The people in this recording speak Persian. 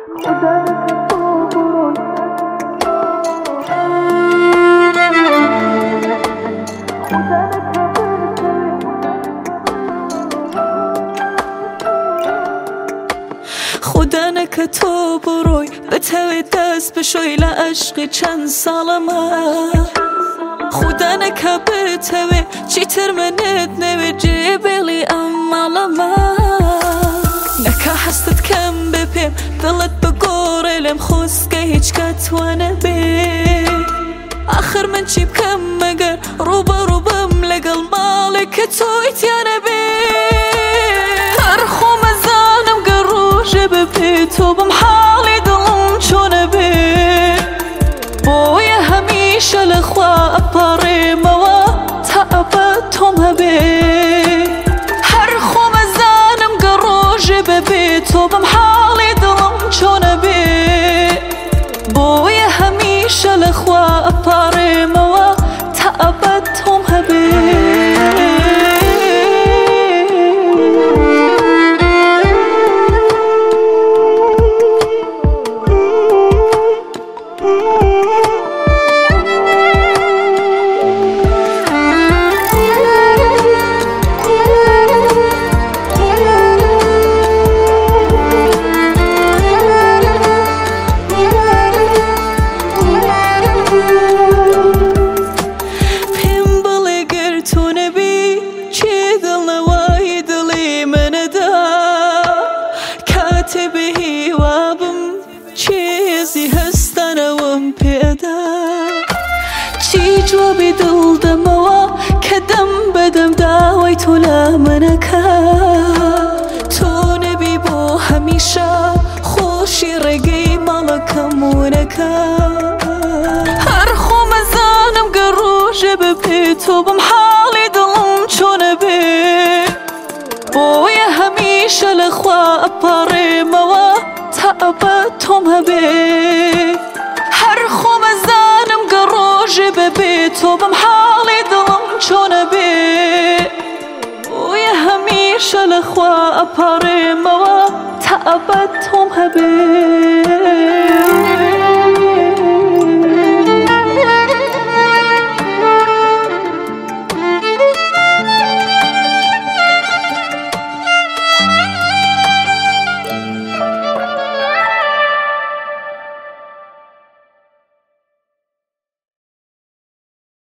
خدا نکه تو بروی به توی دست بشوی لعشقی چند سالمه خدا نکه به توی چی تر منت نوی جیبلی امالمه نکه حستت کم بپیم دلت بگوره لم خوزگه هیچ کتوانه بی آخر من چی بکم مگر رو بم لگل مالی که توی تیانه بی هر خوم زانم گروش بپی تو بم حالی دلم چونه بی بوی همیشه لخوا اپاری موا تعبتم هبی هر خوم زانم گروش بپی تو بم حالی دلم چونه بی بوی همیشه لخوا اپاری موا تعبتم هبی به وابم چیزی هستنم پیدا چی جوابی دل دموا کدم بدم داوی تو لامنکا تو نبی بو همیشه خوشی رگی مالکمونکا هر خوم زانم گروش بپی تو بم حالی دلم چونه بی بوی همیشه لخوا اپاری موا تعبتم هبی هر خوم زانم گروش ببی تو بم حالی دلم چونه بی بوی همیشه لخوا اپاری موا تعبتم هبی